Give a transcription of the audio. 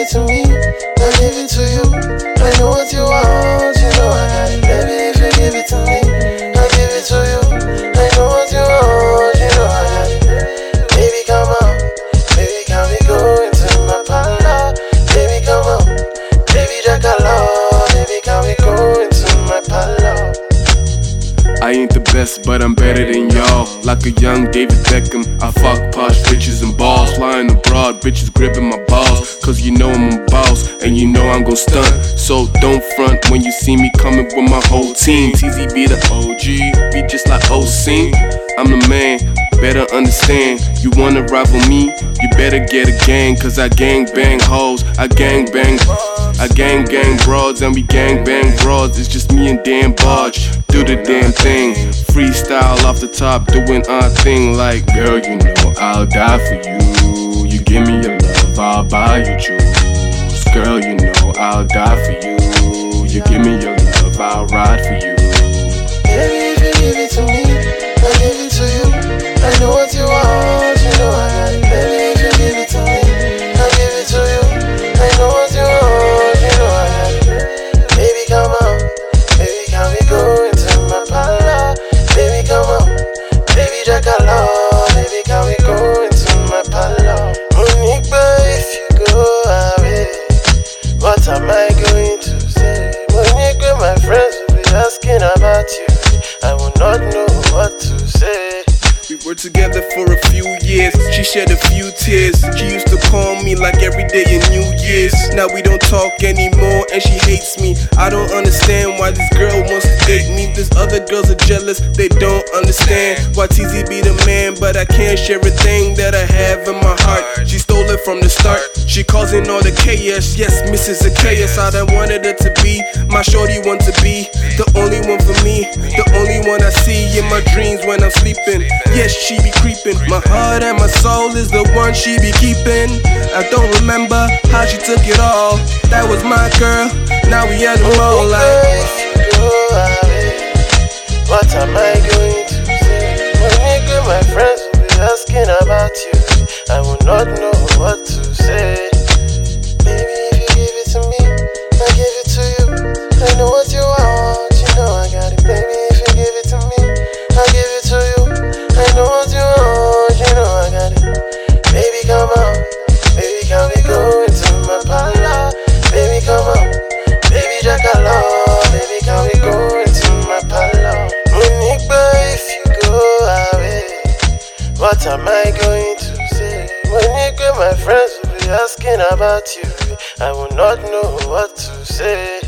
it to me, I give it to you. I know what you want, you know I got it. Baby, if you give it to me, I give it to you. I know what you want, you know I got it. Baby, come on, baby, can we go into my parlor? Baby, come on, baby, Jackalope. Baby, can we go into my parlor? I ain't the best, but I'm better than y'all. Like a young David Beckham, I fuck posh bitches and balls. Flying abroad, bitches gripping my balls. Cause you know I'm a boss, and you know I'm gon' stunt. So don't front when you see me coming with my whole team. TZ be the OG, be just like OC. I'm the man, better understand. You wanna rival me, you better get a gang. Cause I gang bang hoes, I gang bang broads, and we gang bang broads. It's just me and Dan Barge, do the damn thing. Freestyle off the top, doing our thing. Like, girl, you know I'll die for you. You give me your love, I'll buy you jewels. Girl, you know I'll die for you. You give me your love, I'll ride for you. Baby, if you give it to me, I give it to you. I know what you want, you know I got it. Baby, if you give it to me, I give it to you. I know what you want, you know I got it. Baby, come on, baby, can we go into my parlor? Baby, come on, baby, Jackalope. Baby, can we go into my parlor? Monique, if you go away, what am I going to say? Monique, my friends will be asking about you. I will not know what to say. We were together for a few years, she shed a few tears. She used to call me like every day in New Year's. Now we don't talk anymore and she hates me. I don't understand why this girl wants to date me. These other girls are jealous, they don't understand why TZ be the man, but I can't share a thing that I have in my heart. She stole it from the start, she causing all the chaos. Yes, Mrs. Zacchaeus, I done wanted her to be my shorty, want to be the only one for me, the only one I see in my dreams when I'm sleeping. Yes, she be creeping. My heart and my soul is the one she be keeping. I don't remember how she took it all. That was my girl, now we at the mall like. If you go away, what am I going to say? Monique, my friends will be asking about you. I will not know what to say. Baby, if you give it to me, I give it to you. I know what you want, you know I got it. Baby, if you give it to me, I give it to you. I know what you want, you know I got it. Baby, come on, baby, can we go into my parlor? Baby, come on, baby, Jackalope. Baby, can we go into my parlor? Monique, if you go away, what am I going to say? Monique, my friends will be asking about you. I will not know what to say.